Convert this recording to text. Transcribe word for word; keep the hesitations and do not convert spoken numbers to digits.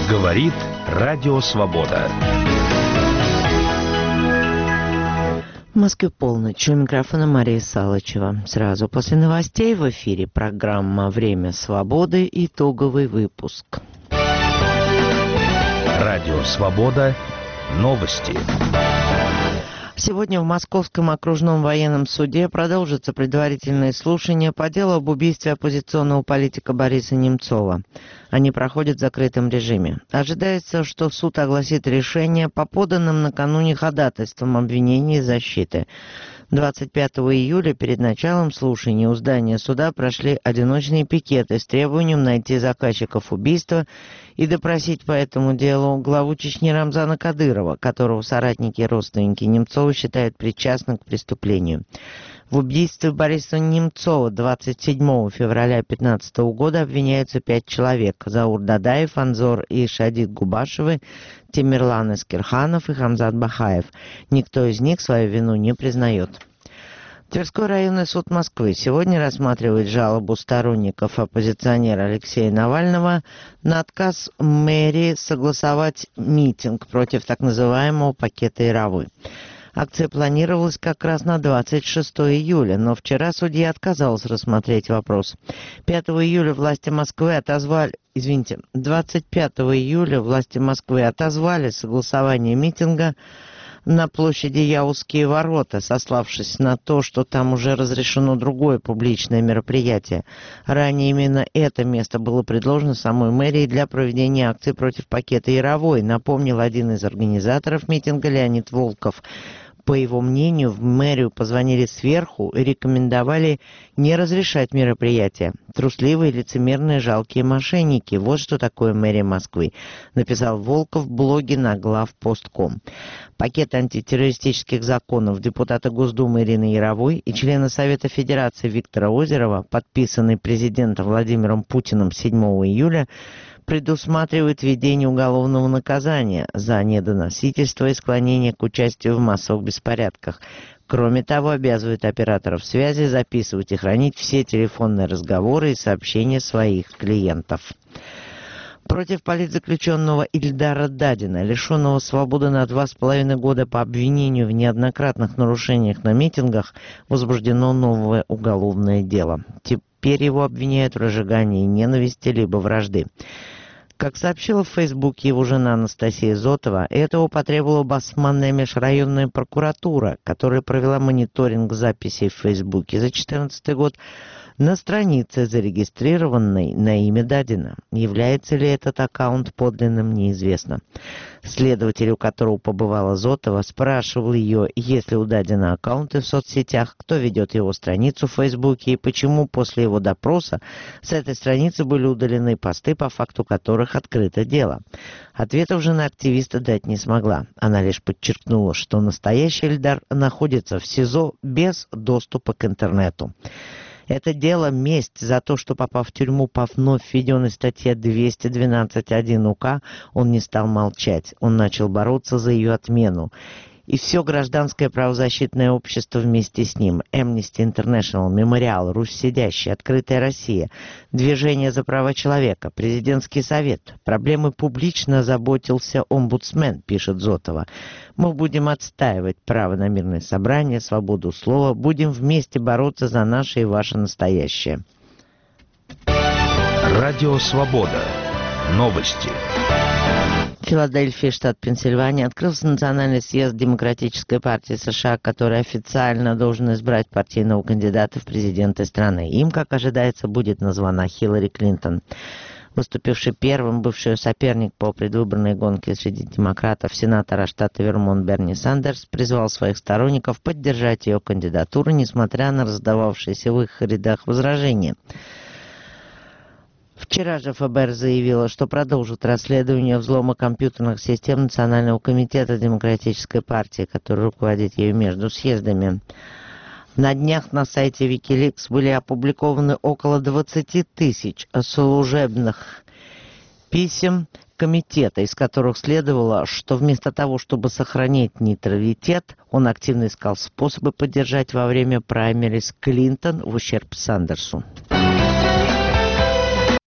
Говорит Радио Свобода. В Москве полночь. У микрофона Мария Салычева. Сразу после новостей в эфире программа «Время свободы». Итоговый выпуск. Радио Свобода. Новости. Сегодня в Московском окружном военном суде продолжатся предварительные слушания по делу об убийстве оппозиционного политика Бориса Немцова. Они проходят в закрытом режиме. Ожидается, что суд огласит решение по поданным накануне ходатайствам обвинений и защиты. двадцать пятого июля перед началом слушаний у здания суда прошли одиночные пикеты с требованием найти заказчиков убийства и допросить по этому делу главу Чечни Рамзана Кадырова, которого соратники и родственники Немцова считают причастным к преступлению. В убийстве Бориса Немцова двадцать седьмого февраля две тысячи пятнадцатого года обвиняются пять человек: Заур Дадаев, Анзор и Шадид Губашевы, Темирлан Эскерханов и Хамзат Бахаев. Никто из них свою вину не признает. Тверской районный суд Москвы сегодня рассматривает жалобу сторонников оппозиционера Алексея Навального на отказ мэрии согласовать митинг против так называемого пакета Яровой. Акция планировалась как раз на двадцать шестого июля, но вчера судья отказался рассмотреть вопрос. пятого июля власти Москвы отозвали, извините, двадцать пятого июля власти Москвы отозвали согласование митинга на площади Яузские ворота, сославшись на то, что там уже разрешено другое публичное мероприятие. Ранее именно это место было предложено самой мэрией для проведения акции против пакета Яровой, напомнил один из организаторов митинга Леонид Волков. По его мнению, в мэрию позвонили сверху и рекомендовали не разрешать мероприятие. Трусливые, лицемерные, жалкие мошенники. Вот что такое мэрия Москвы, написал Волков в блоге на главпост точка ком. Пакет антитеррористических законов депутата Госдумы Ирины Яровой и члена Совета Федерации Виктора Озерова, подписанный президентом Владимиром Путиным седьмого июля, предусматривает введение уголовного наказания за недоносительство и склонение к участию в массовых беспорядках. Кроме того, обязывает операторов связи записывать и хранить все телефонные разговоры и сообщения своих клиентов. Против политзаключенного Ильдара Дадина, лишенного свободы на два с половиной года по обвинению в неоднократных нарушениях на митингах, возбуждено новое уголовное дело. Теперь его обвиняют в разжигании ненависти либо вражды. Как сообщила в Фейсбуке его жена Анастасия Зотова, этого потребовала Басманная межрайонная прокуратура, которая провела мониторинг записей в Фейсбуке за две тысячи четырнадцатый год на странице, зарегистрированной на имя Дадина. Является ли этот аккаунт подлинным, неизвестно. Следователь, у которого побывала Зотова, спрашивал ее, есть ли у Дадина аккаунты в соцсетях, кто ведет его страницу в Фейсбуке и почему после его допроса с этой страницы были удалены посты, по факту которых открыто дело. Ответов жена активиста дать не смогла. Она лишь подчеркнула, что настоящий Ильдар находится в СИЗО без доступа к интернету. Это дело месть за то, что, попав в тюрьму по вновь введенной статье двести двенадцать один УК, он не стал молчать. Он начал бороться за ее отмену. И все гражданское правозащитное общество вместе с ним. Amnesty International, Мемориал, Русь Сидящая, Открытая Россия, Движение за права человека, Президентский совет. Проблемы публично заботился омбудсмен, пишет Зотова. Мы будем отстаивать право на мирное собрание, свободу слова, будем вместе бороться за наше и ваше настоящее. Радио Свобода. Новости. В Филадельфии, штат Пенсильвания, открылся Национальный съезд Демократической партии США, который официально должен избрать партийного кандидата в президенты страны. Им, как ожидается, будет названа Хиллари Клинтон. Выступивший первым, бывший соперник по предвыборной гонке среди демократов, сенатора штата Вермонт Берни Сандерс, призвал своих сторонников поддержать ее кандидатуру, несмотря на раздававшиеся в их рядах возражения. Вчера же ФБР заявило, что продолжит расследование взлома компьютерных систем Национального комитета Демократической партии, который руководит ею между съездами. На днях на сайте Wikileaks были опубликованы около двадцати тысяч служебных писем комитета, из которых следовало, что вместо того, чтобы сохранить нейтралитет, он активно искал способы поддержать во время праймериз Клинтон в ущерб Сандерсу.